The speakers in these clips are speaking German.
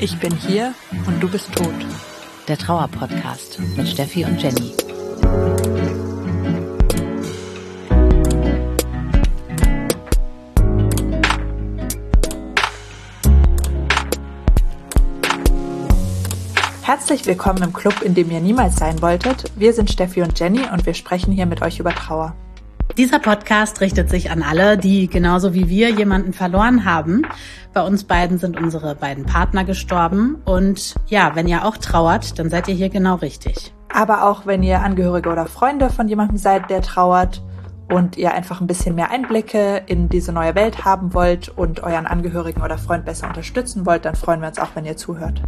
Ich bin hier und du bist tot. Der Trauer-Podcast mit Steffi und Jenny. Herzlich willkommen im Club, in dem ihr niemals sein wolltet. Wir sind Steffi und Jenny und wir sprechen hier mit euch über Trauer. Dieser Podcast richtet sich an alle, die genauso wie wir jemanden verloren haben. Bei uns beiden sind unsere beiden Partner gestorben. Und ja, wenn ihr auch trauert, dann seid ihr hier genau richtig. Aber auch wenn ihr Angehörige oder Freunde von jemandem seid, der trauert und ihr einfach ein bisschen mehr Einblicke in diese neue Welt haben wollt und euren Angehörigen oder Freund besser unterstützen wollt, dann freuen wir uns auch, wenn ihr zuhört.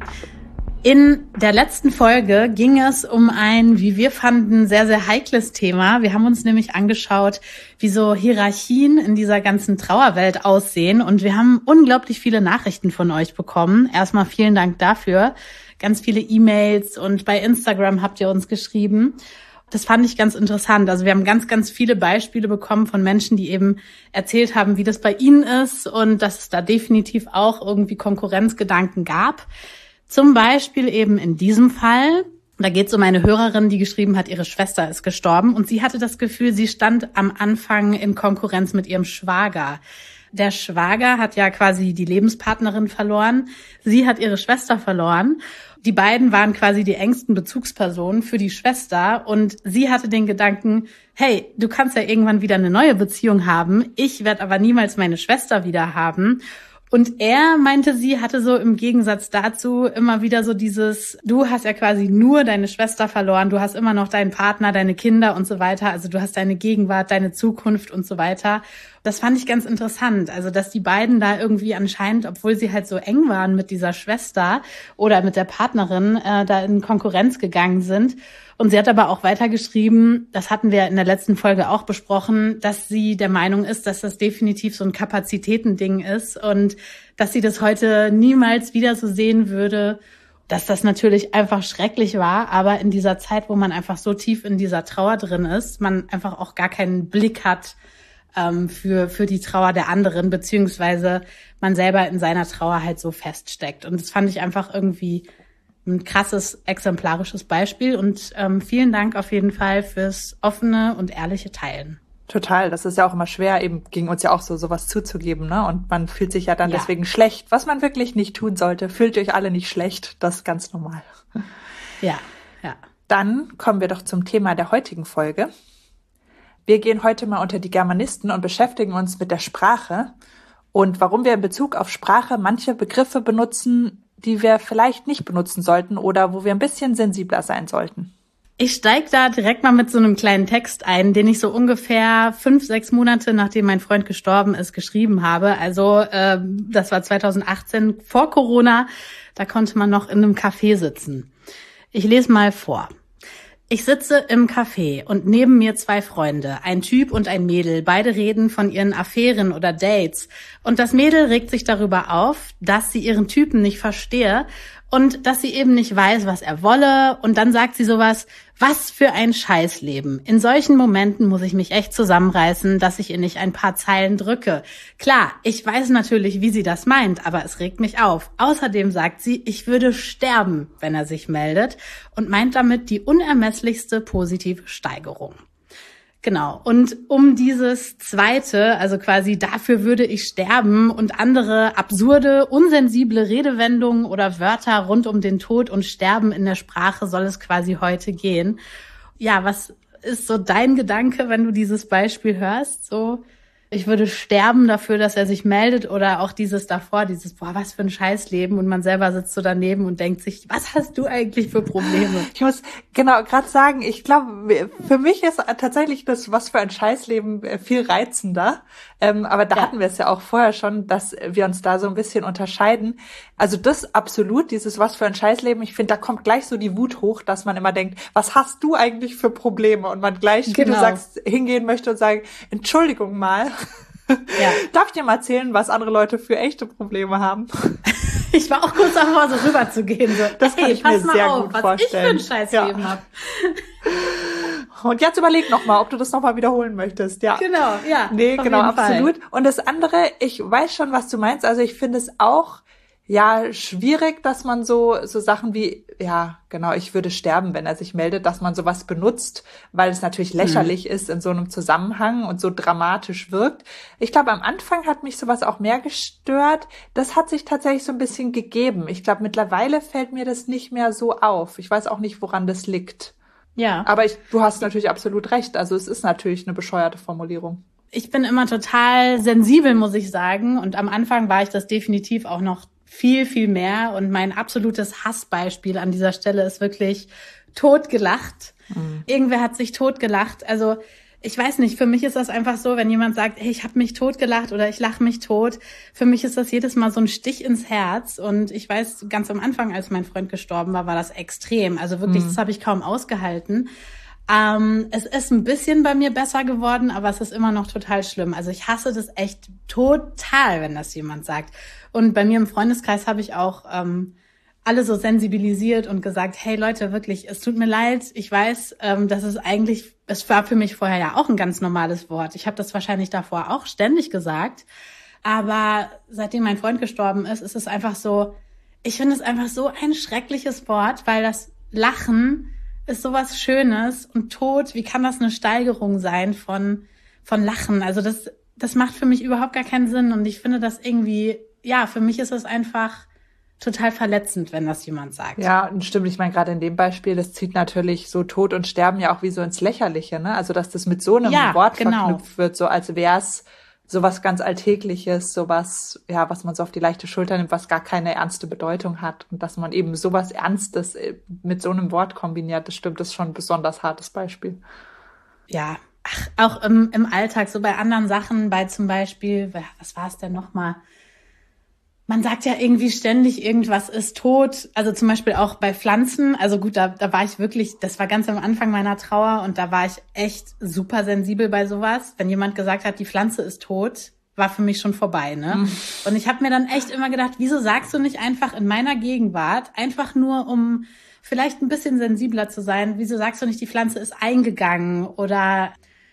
In der letzten Folge ging es um ein, wie wir fanden, sehr, sehr heikles Thema. Wir haben uns nämlich angeschaut, wie so Hierarchien in dieser ganzen Trauerwelt aussehen. Und wir haben unglaublich viele Nachrichten von euch bekommen. Erstmal vielen Dank dafür. Ganz viele E-Mails und bei Instagram habt ihr uns geschrieben. Das fand ich ganz interessant. Also wir haben ganz, ganz viele Beispiele bekommen von Menschen, die eben erzählt haben, wie das bei ihnen ist und dass es da definitiv auch irgendwie Konkurrenzgedanken gab. Zum Beispiel eben in diesem Fall, da geht es um eine Hörerin, die geschrieben hat, ihre Schwester ist gestorben und sie hatte das Gefühl, sie stand am Anfang in Konkurrenz mit ihrem Schwager. Der Schwager hat ja quasi die Lebenspartnerin verloren, sie hat ihre Schwester verloren. Die beiden waren quasi die engsten Bezugspersonen für die Schwester und sie hatte den Gedanken, hey, du kannst ja irgendwann wieder eine neue Beziehung haben, ich werde aber niemals meine Schwester wieder haben. Und er meinte, sie hatte so im Gegensatz dazu immer wieder so dieses, du hast ja quasi nur deine Schwester verloren, du hast immer noch deinen Partner, deine Kinder und so weiter, also du hast deine Gegenwart, deine Zukunft und so weiter. Das fand ich ganz interessant, also dass die beiden da irgendwie anscheinend, obwohl sie halt so eng waren mit dieser Schwester oder mit der Partnerin, da in Konkurrenz gegangen sind. Und sie hat aber auch weitergeschrieben, das hatten wir in der letzten Folge auch besprochen, dass sie der Meinung ist, dass das definitiv so ein Kapazitätending ist und dass sie das heute niemals wieder so sehen würde, dass das natürlich einfach schrecklich war, aber in dieser Zeit, wo man einfach so tief in dieser Trauer drin ist, man einfach auch gar keinen Blick hat für die Trauer der anderen, beziehungsweise man selber in seiner Trauer halt so feststeckt. Und das fand ich einfach irgendwie ein krasses, exemplarisches Beispiel und vielen Dank auf jeden Fall fürs offene und ehrliche Teilen. Total, das ist ja auch immer schwer, eben ging uns ja auch so sowas zuzugeben, ne? Und man fühlt sich ja dann deswegen schlecht, was man wirklich nicht tun sollte. Fühlt euch alle nicht schlecht, das ist ganz normal. Ja. Dann kommen wir doch zum Thema der heutigen Folge. Wir gehen heute mal unter die Germanisten und beschäftigen uns mit der Sprache und warum wir in Bezug auf Sprache manche Begriffe benutzen, die wir vielleicht nicht benutzen sollten oder wo wir ein bisschen sensibler sein sollten. Ich steige da direkt mal mit so einem kleinen Text ein, den ich so ungefähr 5-6 Monate, nachdem mein Freund gestorben ist, geschrieben habe. Also das war 2018, vor Corona, da konnte man noch in einem Café sitzen. Ich lese mal vor. Ich sitze im Café und neben mir 2 Freunde, ein Typ und ein Mädel. Beide reden von ihren Affären oder Dates. Und das Mädel regt sich darüber auf, dass sie ihren Typen nicht verstehe und dass sie eben nicht weiß, was er wolle. Und dann sagt sie sowas, was für ein Scheißleben. In solchen Momenten muss ich mich echt zusammenreißen, dass ich ihr nicht ein paar Zeilen drücke. Klar, ich weiß natürlich, wie sie das meint, aber es regt mich auf. Außerdem sagt sie, ich würde sterben, wenn er sich meldet und meint damit die unermesslichste positive Steigerung. Genau. Und um dieses zweite, also quasi dafür würde ich sterben und andere absurde, unsensible Redewendungen oder Wörter rund um den Tod und Sterben in der Sprache soll es quasi heute gehen. Ja, was ist so dein Gedanke, wenn du dieses Beispiel hörst? So, ich würde sterben dafür, dass er sich meldet oder auch dieses davor, dieses, boah, was für ein Scheißleben und man selber sitzt so daneben und denkt sich, was hast du eigentlich für Probleme? Ich muss genau gerade sagen, ich glaube, für mich ist tatsächlich das was für ein Scheißleben viel reizender, aber da hatten wir es ja auch vorher schon, dass wir uns da so ein bisschen unterscheiden. Also das absolut, dieses was für ein Scheißleben, ich finde, da kommt gleich so die Wut hoch, dass man immer denkt, was hast du eigentlich für Probleme? Und man gleich, wie du sagst, hingehen möchte und sagen, Entschuldigung mal, darf ich dir mal erzählen, was andere Leute für echte Probleme haben? Ich war auch kurz davor, so rüber zu gehen. So, das kann ich mir sehr gut vorstellen. Was ich für ein Scheißleben habe. Und jetzt überleg nochmal, ob du das nochmal wiederholen möchtest. Ja. Genau, ja. Nee, genau, absolut. Fall. Und das andere, ich weiß schon, was du meinst. Also ich finde es auch Ja, schwierig, dass man so Sachen wie, ja, genau, ich würde sterben, wenn er sich meldet, dass man sowas benutzt, weil es natürlich lächerlich ist in so einem Zusammenhang und so dramatisch wirkt. Ich glaube, am Anfang hat mich sowas auch mehr gestört. Das hat sich tatsächlich so ein bisschen gegeben. Ich glaube, mittlerweile fällt mir das nicht mehr so auf. Ich weiß auch nicht, woran das liegt. Ja. Aber du hast natürlich absolut recht. Also es ist natürlich eine bescheuerte Formulierung. Ich bin immer total sensibel, muss ich sagen. Und am Anfang war ich das definitiv auch noch viel, viel mehr. Und mein absolutes Hassbeispiel an dieser Stelle ist wirklich totgelacht. Irgendwer hat sich totgelacht. Also ich weiß nicht, für mich ist das einfach so, wenn jemand sagt, hey, ich habe mich totgelacht oder ich lache mich tot. Für mich ist das jedes Mal so ein Stich ins Herz. Und ich weiß, ganz am Anfang, als mein Freund gestorben war das extrem. Also wirklich, das habe ich kaum ausgehalten. Es ist ein bisschen bei mir besser geworden, aber es ist immer noch total schlimm. Also ich hasse das echt total, wenn das jemand sagt. Und bei mir im Freundeskreis habe ich auch alle so sensibilisiert und gesagt, hey Leute, wirklich, es tut mir leid. Ich weiß, das ist eigentlich, es war für mich vorher ja auch ein ganz normales Wort. Ich habe das wahrscheinlich davor auch ständig gesagt. Aber seitdem mein Freund gestorben ist, ist es einfach so, ich finde es einfach so ein schreckliches Wort, weil das Lachen ist sowas Schönes und Tod, wie kann das eine Steigerung sein von Lachen? Also das macht für mich überhaupt gar keinen Sinn und ich finde das irgendwie, ja, für mich ist es einfach total verletzend, wenn das jemand sagt. Ja, und stimmt. Ich meine, gerade in dem Beispiel, das zieht natürlich so Tod und Sterben ja auch wie so ins Lächerliche, ne? Also, dass das mit so einem Wort verknüpft wird, so als wär's sowas ganz Alltägliches, sowas, ja, was man so auf die leichte Schulter nimmt, was gar keine ernste Bedeutung hat. Und dass man eben sowas Ernstes mit so einem Wort kombiniert, das stimmt, das ist schon ein besonders hartes Beispiel. Ja, auch im Alltag, so bei anderen Sachen, bei zum Beispiel, was war es denn nochmal? Man sagt ja irgendwie ständig, irgendwas ist tot. Also zum Beispiel auch bei Pflanzen. Also gut, da war ich wirklich, das war ganz am Anfang meiner Trauer und da war ich echt super sensibel bei sowas. Wenn jemand gesagt hat, die Pflanze ist tot, war für mich schon vorbei, ne? Und ich habe mir dann echt immer gedacht, wieso sagst du nicht einfach in meiner Gegenwart, einfach nur um vielleicht ein bisschen sensibler zu sein, wieso sagst du nicht, die Pflanze ist eingegangen oder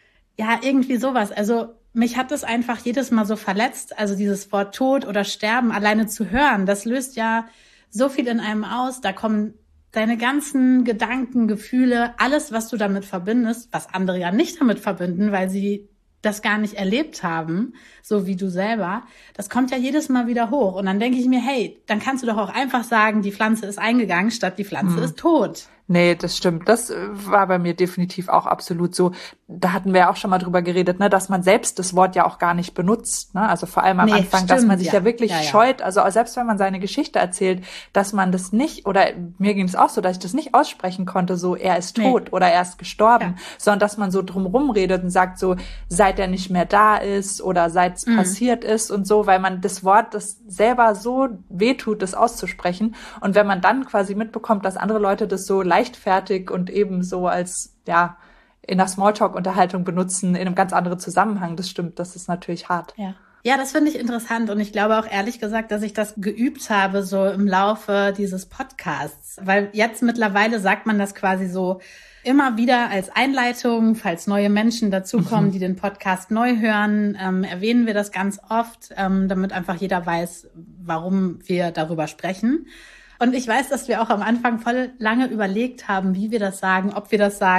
ja, irgendwie sowas. Also mich hat das einfach jedes Mal so verletzt, also dieses Wort Tod oder Sterben alleine zu hören, das löst ja so viel in einem aus, da kommen deine ganzen Gedanken, Gefühle, alles, was du damit verbindest, was andere ja nicht damit verbinden, weil sie das gar nicht erlebt haben, so wie du selber, das kommt ja jedes Mal wieder hoch. Und dann denke ich mir, hey, dann kannst du doch auch einfach sagen, die Pflanze ist eingegangen, statt die Pflanze ist tot. Nee, das stimmt. Das war bei mir definitiv auch absolut so. Da hatten wir ja auch schon mal drüber geredet, ne, dass man selbst das Wort ja auch gar nicht benutzt, ne? Also vor allem am Anfang, stimmt, dass man sich ja wirklich scheut. Also selbst wenn man seine Geschichte erzählt, dass man das nicht, oder mir ging es auch so, dass ich das nicht aussprechen konnte, so er ist tot oder er ist gestorben, sondern dass man so drumrum redet und sagt so, seit er nicht mehr da ist oder seit es passiert ist und so, weil man das Wort, das selber so wehtut, das auszusprechen. Und wenn man dann quasi mitbekommt, dass andere Leute das so leichtfertig und eben so als, ja, in der Smalltalk-Unterhaltung benutzen, in einem ganz anderen Zusammenhang, das stimmt, das ist natürlich hart. Ja, das finde ich interessant und ich glaube auch ehrlich gesagt, dass ich das geübt habe so im Laufe dieses Podcasts, weil jetzt mittlerweile sagt man das quasi so immer wieder als Einleitung, falls neue Menschen dazukommen, die den Podcast neu hören, erwähnen wir das ganz oft, damit einfach jeder weiß, warum wir darüber sprechen. Und ich weiß, dass wir auch am Anfang voll lange überlegt haben, wie wir das sagen, ob wir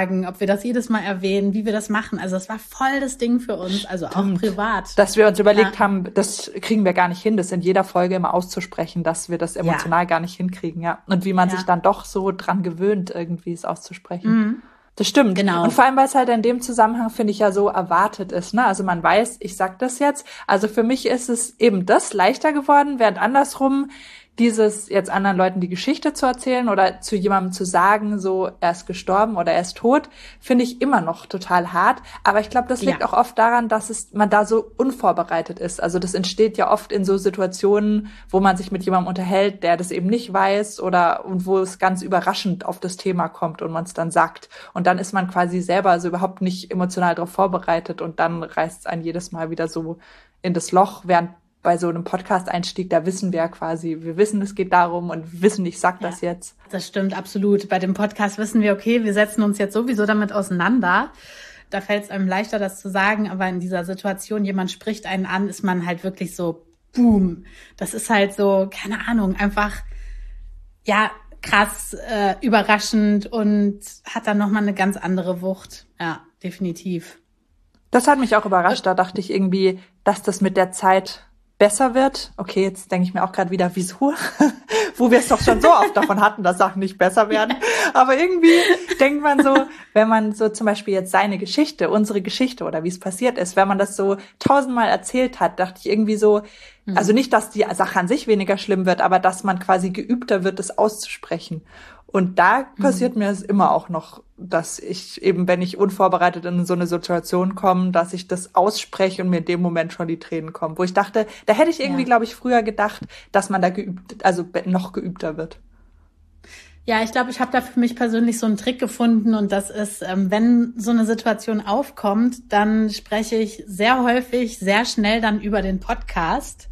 das jedes Mal erwähnen, wie wir das machen. Also es war voll das Ding für uns, also auch privat. Dass wir uns überlegt haben, das kriegen wir gar nicht hin, das in jeder Folge immer auszusprechen, dass wir das emotional gar nicht hinkriegen, ja. Und wie man sich dann doch so dran gewöhnt, irgendwie es auszusprechen. Das stimmt. Genau. Und vor allem, weil es halt in dem Zusammenhang, finde ich, ja so erwartet ist, ne? Also man weiß, ich sag das jetzt. Also für mich ist es eben das leichter geworden, während andersrum dieses jetzt anderen Leuten die Geschichte zu erzählen oder zu jemandem zu sagen, so er ist gestorben oder er ist tot, finde ich immer noch total hart. Aber ich glaube, das liegt auch oft daran, dass man da so unvorbereitet ist. Also das entsteht ja oft in so Situationen, wo man sich mit jemandem unterhält, der das eben nicht weiß und wo es ganz überraschend auf das Thema kommt und man es dann sagt. Und dann ist man quasi selber also überhaupt nicht emotional darauf vorbereitet und dann reißt es einen jedes Mal wieder so in das Loch, während bei so einem Podcast-Einstieg, da wissen wir ja quasi, wir wissen, es geht darum und wir wissen, ich sag das jetzt. Das stimmt, absolut. Bei dem Podcast wissen wir, okay, wir setzen uns jetzt sowieso damit auseinander. Da fällt es einem leichter, das zu sagen, aber in dieser Situation, jemand spricht einen an, ist man halt wirklich so boom. Das ist halt so, keine Ahnung, einfach, ja, krass, überraschend und hat dann nochmal eine ganz andere Wucht. Ja, definitiv. Das hat mich auch überrascht. Da dachte ich irgendwie, dass das mit der Zeit besser wird. Okay, jetzt denke ich mir auch gerade wieder, wieso? Wo wir es doch schon so oft davon hatten, dass Sachen nicht besser werden. Aber irgendwie denkt man so, wenn man so zum Beispiel jetzt seine Geschichte, unsere Geschichte oder wie es passiert ist, wenn man das so 1000-mal erzählt hat, dachte ich irgendwie so, also nicht, dass die Sache an sich weniger schlimm wird, aber dass man quasi geübter wird, es auszusprechen. Und da passiert mir es immer auch noch, dass ich eben, wenn ich unvorbereitet in so eine Situation komme, dass ich das ausspreche und mir in dem Moment schon die Tränen kommen. Wo ich dachte, da hätte ich irgendwie, glaube ich, früher gedacht, dass man da noch geübter wird. Ja, ich glaube, ich habe da für mich persönlich so einen Trick gefunden und das ist, wenn so eine Situation aufkommt, dann spreche ich sehr häufig, sehr schnell dann über den Podcast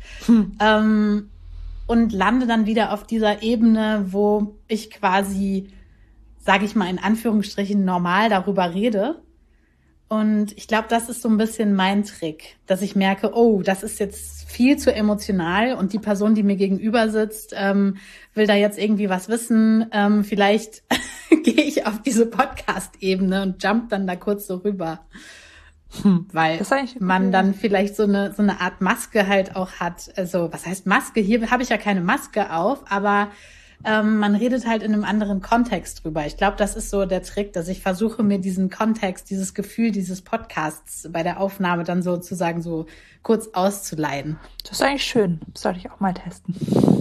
und lande dann wieder auf dieser Ebene, wo ich quasi, sage ich mal in Anführungsstrichen, normal darüber rede. Und ich glaube, das ist so ein bisschen mein Trick, dass ich merke, oh, das ist jetzt viel zu emotional und die Person, die mir gegenüber sitzt, will da jetzt irgendwie was wissen. Vielleicht gehe ich auf diese Podcast-Ebene und jump dann da kurz so rüber. Weil man dann vielleicht so eine Art Maske halt auch hat. Also, was heißt Maske? Hier habe ich ja keine Maske auf, aber man redet halt in einem anderen Kontext drüber. Ich glaube, das ist so der Trick, dass ich versuche, mir diesen Kontext, dieses Gefühl dieses Podcasts bei der Aufnahme dann sozusagen so kurz auszuleihen. Das ist eigentlich schön. Das sollte ich auch mal testen.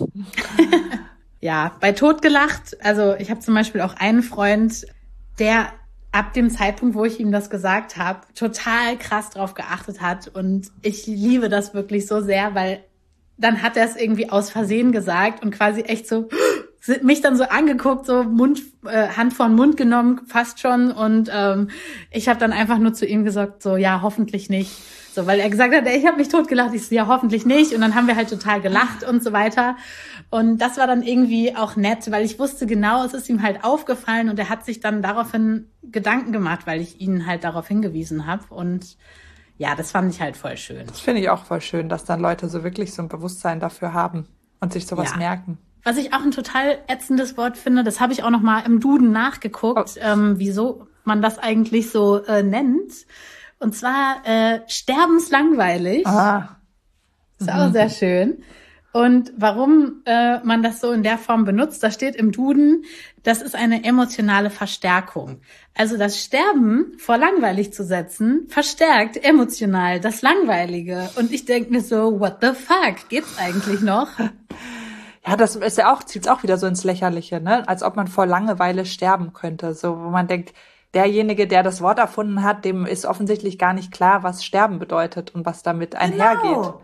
Ja, bei Totgelacht, also ich habe zum Beispiel auch einen Freund, der ab dem Zeitpunkt, wo ich ihm das gesagt habe, total krass drauf geachtet hat. Und ich liebe das wirklich so sehr, weil dann hat er es irgendwie aus Versehen gesagt und quasi echt so mich dann so angeguckt, so Hand vor den Mund genommen, fast schon. Und ich habe dann einfach nur zu ihm gesagt, so ja, hoffentlich nicht. So, weil er gesagt hat, ich habe mich totgelacht. Ich so, ja, hoffentlich nicht. Und dann haben wir halt total gelacht und so weiter. Und das war dann irgendwie auch nett, weil ich wusste genau, es ist ihm halt aufgefallen und er hat sich dann daraufhin Gedanken gemacht, weil ich ihn halt darauf hingewiesen habe. Und ja, das fand ich halt voll schön. Das finde ich auch voll schön, dass dann Leute so wirklich so ein Bewusstsein dafür haben und sich sowas merken. Was ich auch ein total ätzendes Wort finde, das habe ich auch noch mal im Duden nachgeguckt, wieso man das eigentlich so nennt. Und zwar sterbenslangweilig. Ist auch sehr schön. Und warum man das so in der Form benutzt, da steht im Duden, das ist eine emotionale Verstärkung. Also das Sterben vor langweilig zu setzen, verstärkt emotional das Langweilige. Und ich denke mir so, what the fuck, geht's eigentlich noch? Ja, das ist ja auch, zieht's auch wieder so ins Lächerliche, ne? Als ob man vor Langeweile sterben könnte. So, wo man denkt, derjenige, der das Wort erfunden hat, dem ist offensichtlich gar nicht klar, was Sterben bedeutet und was damit einhergeht. Genau.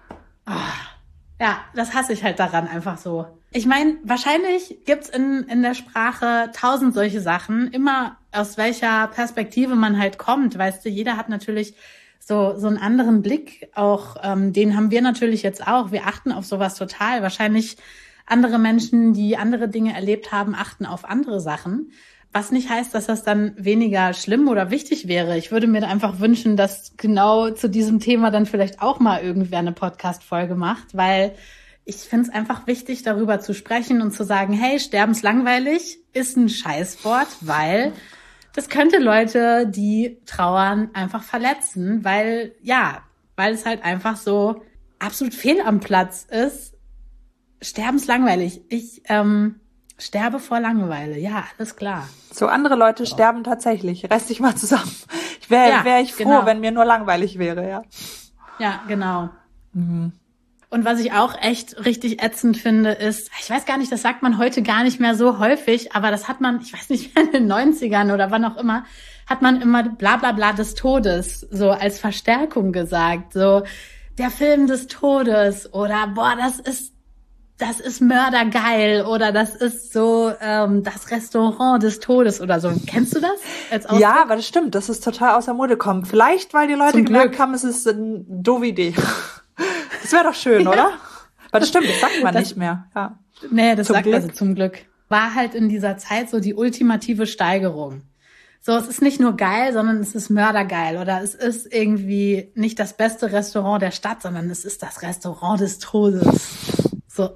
Ja, das hasse ich halt daran einfach so. Ich meine, wahrscheinlich gibt's in der Sprache 1000 solche Sachen, immer aus welcher Perspektive man halt kommt, weißt du, jeder hat natürlich so einen anderen Blick auch, den haben wir natürlich jetzt auch, wir achten auf sowas total. Wahrscheinlich andere Menschen, die andere Dinge erlebt haben, achten auf andere Sachen. Was nicht heißt, dass das dann weniger schlimm oder wichtig wäre. Ich würde mir da einfach wünschen, dass genau zu diesem Thema dann vielleicht auch mal irgendwer eine Podcast-Folge macht, weil ich finde es einfach wichtig, darüber zu sprechen und zu sagen, hey, sterbenslangweilig ist ein Scheißwort, weil das könnte Leute, die trauern, einfach verletzen, weil es halt einfach so absolut fehl am Platz ist. Sterbenslangweilig. Ich sterbe vor Langeweile. Ja, alles klar. So, andere Leute sterben tatsächlich. Reiß dich mal zusammen. Wäre ich froh, wenn mir nur langweilig wäre, ja. Ja, genau. Mhm. Und was ich auch echt richtig ätzend finde, ist, ich weiß gar nicht, das sagt man heute gar nicht mehr so häufig, aber das hat man, ich weiß nicht, in den 90ern oder wann auch immer, hat man immer bla bla bla des Todes so als Verstärkung gesagt. So, der Film des Todes oder boah, das ist mördergeil oder das ist so das Restaurant des Todes oder so. Kennst du das als Ausdruck? Ja, aber das stimmt, das ist total außer Mode gekommen. Vielleicht, weil die Leute gemerkt haben, es ist eine doofe Idee. Das wäre doch schön, oder? Aber das stimmt, das sagt man nicht mehr. Ja. Nee, das sagt also zum Glück. War halt in dieser Zeit so die ultimative Steigerung. So, es ist nicht nur geil, sondern es ist mördergeil. Oder es ist irgendwie nicht das beste Restaurant der Stadt, sondern es ist das Restaurant des Todes. So,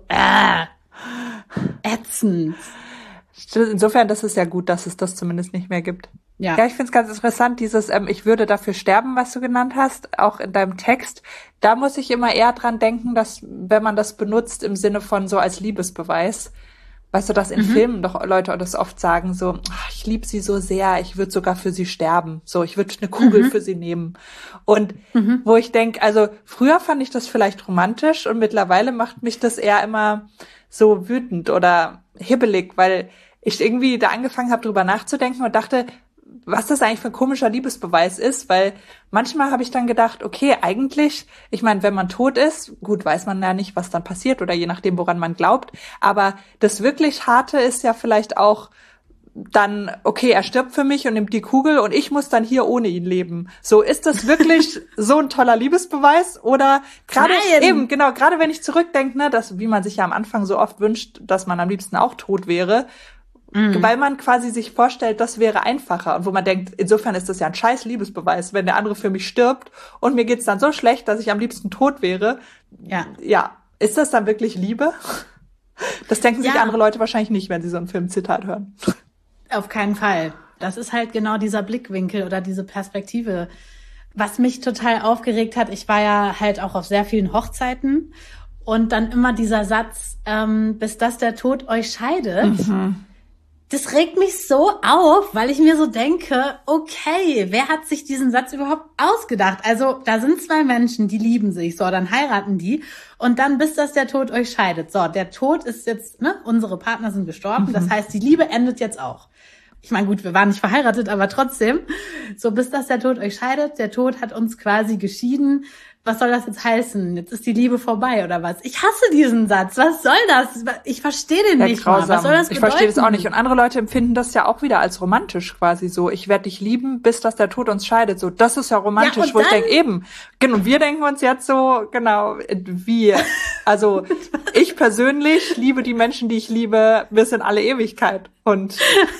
ätzend. Insofern, das ist ja gut, dass es das zumindest nicht mehr gibt. Ja. Ja, ich finde es ganz interessant, dieses ich würde dafür sterben, was du genannt hast, auch in deinem Text. Da muss ich immer eher dran denken, dass, wenn man das benutzt im Sinne von so als Liebesbeweis, weißt du, dass in Filmen doch Leute das oft sagen, so, ich liebe sie so sehr, ich würde sogar für sie sterben. So, ich würde eine Kugel für sie nehmen. Und wo ich denke, also früher fand ich das vielleicht romantisch und mittlerweile macht mich das eher immer so wütend oder hibbelig, weil ich irgendwie da angefangen habe, drüber nachzudenken und dachte, was das eigentlich für ein komischer Liebesbeweis ist, weil manchmal habe ich dann gedacht, okay, eigentlich, ich meine, wenn man tot ist, gut, weiß man ja nicht, was dann passiert oder je nachdem, woran man glaubt, aber das wirklich Harte ist ja vielleicht auch dann, okay, er stirbt für mich und nimmt die Kugel und ich muss dann hier ohne ihn leben. So, ist das wirklich so ein toller Liebesbeweis oder gerade eben, genau, gerade wenn ich zurückdenke, ne, dass, wie man sich ja am Anfang so oft wünscht, dass man am liebsten auch tot wäre, weil man quasi sich vorstellt, das wäre einfacher. Und wo man denkt, insofern ist das ja ein scheiß Liebesbeweis, wenn der andere für mich stirbt und mir geht's dann so schlecht, dass ich am liebsten tot wäre. Ja, ist das dann wirklich Liebe? Das denken sich andere Leute wahrscheinlich nicht, wenn sie so ein Filmzitat hören. Auf keinen Fall. Das ist halt genau dieser Blickwinkel oder diese Perspektive. Was mich total aufgeregt hat, ich war ja halt auch auf sehr vielen Hochzeiten und dann immer dieser Satz, bis dass der Tod euch scheidet. Das regt mich so auf, weil ich mir so denke, okay, wer hat sich diesen Satz überhaupt ausgedacht? Also da sind zwei Menschen, die lieben sich, so, dann heiraten die und dann bis dass der Tod euch scheidet. So, der Tod ist jetzt, ne, unsere Partner sind gestorben, das heißt, die Liebe endet jetzt auch. Ich meine, gut, wir waren nicht verheiratet, aber trotzdem, so bis dass der Tod euch scheidet, der Tod hat uns quasi geschieden. Was soll das jetzt heißen? Jetzt ist die Liebe vorbei oder was? Ich hasse diesen Satz. Was soll das? Ich verstehe den nicht mal. Was soll das bedeuten? Ich verstehe das auch nicht. Und andere Leute empfinden das ja auch wieder als romantisch quasi so. Ich werde dich lieben, bis dass der Tod uns scheidet. So, das ist ja romantisch, ja, wo ich denke, eben. Und wir denken uns jetzt so, genau, wie. Also ich persönlich liebe die Menschen, die ich liebe, bis in alle Ewigkeit. Und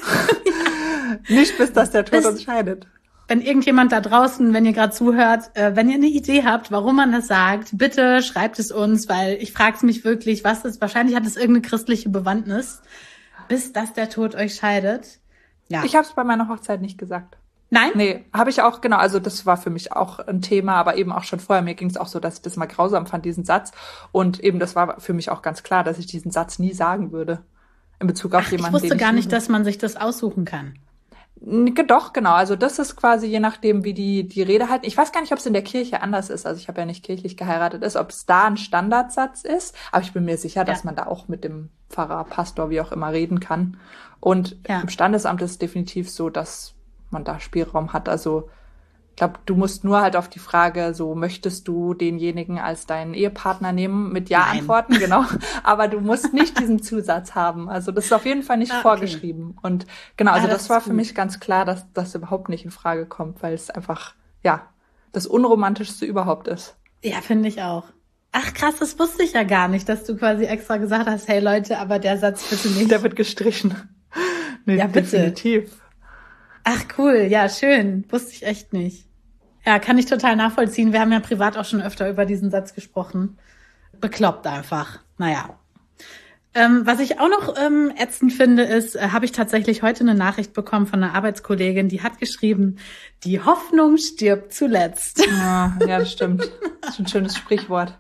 nicht bis dass der Tod uns scheidet. Wenn irgendjemand da draußen, wenn ihr gerade zuhört, wenn ihr eine Idee habt, warum man das sagt, bitte schreibt es uns, weil ich frage es mich wirklich, was ist, wahrscheinlich hat es irgendeine christliche Bewandtnis, bis dass der Tod euch scheidet. Ja. Ich habe es bei meiner Hochzeit nicht gesagt. Nein? Nee, habe ich auch, genau, also das war für mich auch ein Thema, aber eben auch schon vorher. Mir ging es auch so, dass ich das mal grausam fand, diesen Satz. Und eben das war für mich auch ganz klar, dass ich diesen Satz nie sagen würde in Bezug auf jemanden, den ich wusste gar nicht, dass man sich das aussuchen kann. Doch, genau. Also das ist quasi je nachdem, wie die Rede halt. Ich weiß gar nicht, ob es in der Kirche anders ist. Also ich habe ja nicht kirchlich geheiratet ist, ob es da ein Standardsatz ist. Aber ich bin mir sicher, dass man da auch mit dem Pfarrer, Pastor, wie auch immer reden kann. Und im Standesamt ist es definitiv so, dass man da Spielraum hat. Also ich glaube, du musst nur halt auf die Frage, so möchtest du denjenigen als deinen Ehepartner nehmen, mit Ja antworten, genau. Aber du musst nicht diesen Zusatz haben. Also das ist auf jeden Fall nicht vorgeschrieben. Und genau, also das war für mich ganz klar, dass das überhaupt nicht in Frage kommt, weil es einfach, ja, das Unromantischste überhaupt ist. Ja, finde ich auch. Ach krass, das wusste ich ja gar nicht, dass du quasi extra gesagt hast, hey Leute, aber der Satz bitte nicht. Der wird gestrichen. Nee, ja, bitte. Definitiv. Ach cool, ja, schön. Wusste ich echt nicht. Ja, kann ich total nachvollziehen. Wir haben ja privat auch schon öfter über diesen Satz gesprochen. Bekloppt einfach. Naja. Was ich auch noch ätzend finde, ist, habe ich tatsächlich heute eine Nachricht bekommen von einer Arbeitskollegin, die hat geschrieben, die Hoffnung stirbt zuletzt. Ja, das stimmt. Das ist ein schönes Sprichwort.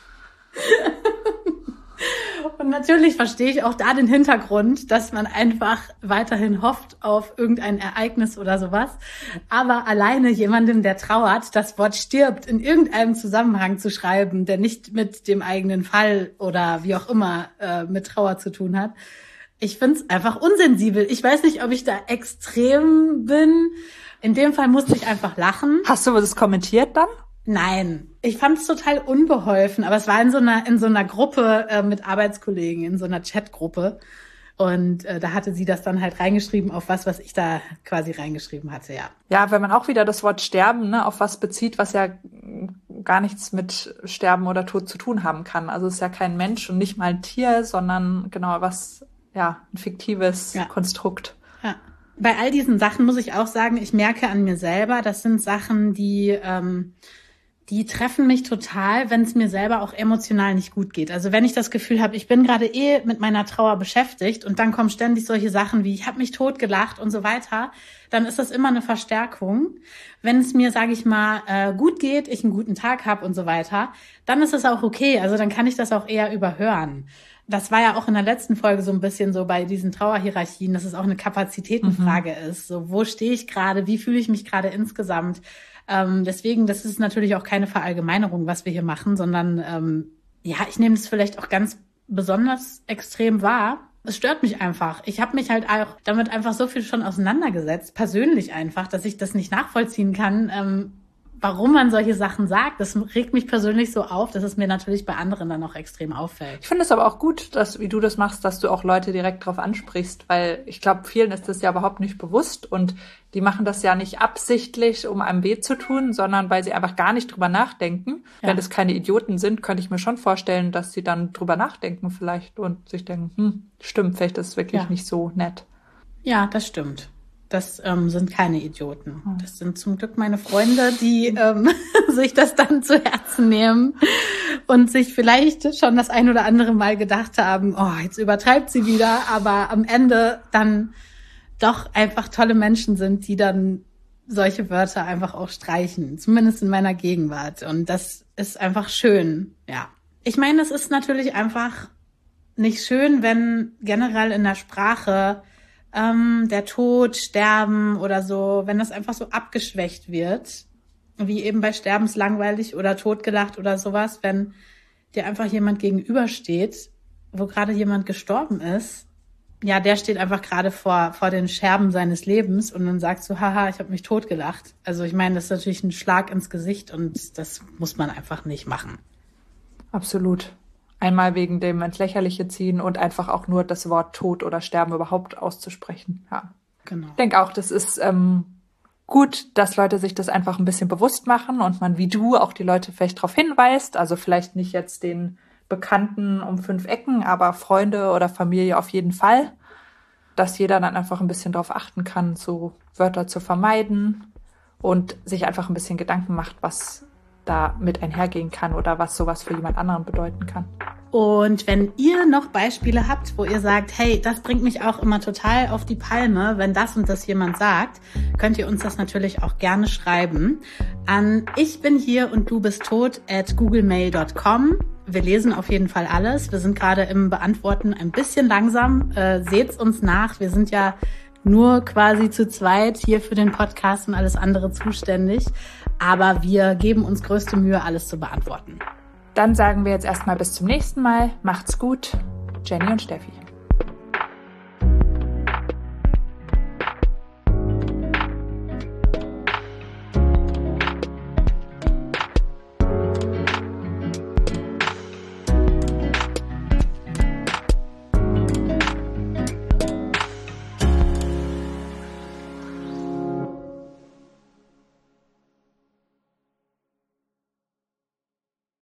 Und natürlich verstehe ich auch da den Hintergrund, dass man einfach weiterhin hofft auf irgendein Ereignis oder sowas. Aber alleine jemandem, der trauert, das Wort stirbt in irgendeinem Zusammenhang zu schreiben, der nicht mit dem eigenen Fall oder wie auch immer mit Trauer zu tun hat. Ich finde es einfach unsensibel. Ich weiß nicht, ob ich da extrem bin. In dem Fall musste ich einfach lachen. Hast du das kommentiert dann? Nein, ich fand es total unbeholfen, aber es war in so einer Gruppe mit Arbeitskollegen, in so einer Chatgruppe und da hatte sie das dann halt reingeschrieben auf was ich da quasi reingeschrieben hatte, ja. Ja, wenn man auch wieder das Wort Sterben, ne, auf was bezieht, was ja gar nichts mit Sterben oder Tod zu tun haben kann. Also es ist ja kein Mensch und nicht mal ein Tier, sondern genau ein fiktives Konstrukt. Ja. bei all diesen Sachen muss ich auch sagen, ich merke an mir selber, das sind Sachen, die treffen mich total, wenn es mir selber auch emotional nicht gut geht. Also wenn ich das Gefühl habe, ich bin gerade mit meiner Trauer beschäftigt und dann kommen ständig solche Sachen wie, ich habe mich totgelacht und so weiter, dann ist das immer eine Verstärkung. Wenn es mir, sage ich mal, gut geht, ich einen guten Tag habe und so weiter, dann ist es auch okay. Also dann kann ich das auch eher überhören. Das war ja auch in der letzten Folge so ein bisschen so bei diesen Trauerhierarchien, dass es auch eine Kapazitätenfrage ist. So, wo stehe ich gerade? Wie fühle ich mich gerade insgesamt? Deswegen, das ist natürlich auch keine Verallgemeinerung, was wir hier machen, sondern ich nehme das vielleicht auch ganz besonders extrem wahr. Es stört mich einfach. Ich habe mich halt auch damit einfach so viel schon auseinandergesetzt, persönlich einfach, dass ich das nicht nachvollziehen kann, warum man solche Sachen sagt. Das regt mich persönlich so auf, dass es mir natürlich bei anderen dann auch extrem auffällt. Ich finde es aber auch gut, dass, wie du das machst, dass du auch Leute direkt drauf ansprichst, weil ich glaube, vielen ist das ja überhaupt nicht bewusst und die machen das ja nicht absichtlich, um einem weh zu tun, sondern weil sie einfach gar nicht drüber nachdenken. Ja. Wenn das keine Idioten sind, könnte ich mir schon vorstellen, dass sie dann drüber nachdenken vielleicht und sich denken, stimmt, vielleicht ist es wirklich nicht so nett. Ja, das stimmt. Das sind keine Idioten. Das sind zum Glück meine Freunde, die sich das dann zu Herzen nehmen und sich vielleicht schon das ein oder andere Mal gedacht haben, oh, jetzt übertreibt sie wieder, aber am Ende dann doch einfach tolle Menschen sind, die dann solche Wörter einfach auch streichen, zumindest in meiner Gegenwart. Und das ist einfach schön, ja. Ich meine, es ist natürlich einfach nicht schön, wenn generell in der Sprache der Tod, Sterben oder so, wenn das einfach so abgeschwächt wird, wie eben bei Sterbenslangweilig oder totgelacht oder sowas, wenn dir einfach jemand gegenübersteht, wo gerade jemand gestorben ist, ja, der steht einfach gerade vor den Scherben seines Lebens und dann sagst du, haha, ich habe mich totgelacht. Also ich meine, das ist natürlich ein Schlag ins Gesicht und das muss man einfach nicht machen. Absolut. Einmal wegen dem ins Lächerliche ziehen und einfach auch nur das Wort Tod oder Sterben überhaupt auszusprechen. Ja, genau. Ich denke auch, das ist gut, dass Leute sich das einfach ein bisschen bewusst machen und man wie du auch die Leute vielleicht darauf hinweist. Also vielleicht nicht jetzt den Bekannten um 5 Ecken, aber Freunde oder Familie auf jeden Fall. Dass jeder dann einfach ein bisschen darauf achten kann, so Wörter zu vermeiden und sich einfach ein bisschen Gedanken macht, was da mit einhergehen kann oder was sowas für jemand anderen bedeuten kann. Und wenn ihr noch Beispiele habt, wo ihr sagt, hey, das bringt mich auch immer total auf die Palme, wenn das und das jemand sagt, könnt ihr uns das natürlich auch gerne schreiben an ichbinhier-und-du-bist-tot@googlemail.com. Wir lesen auf jeden Fall alles. Wir sind gerade im Beantworten ein bisschen langsam. Seht's uns nach. Wir sind ja nur quasi zu zweit hier für den Podcast und alles andere zuständig. Aber wir geben uns größte Mühe, alles zu beantworten. Dann sagen wir jetzt erstmal bis zum nächsten Mal. Macht's gut. Jenny und Steffi.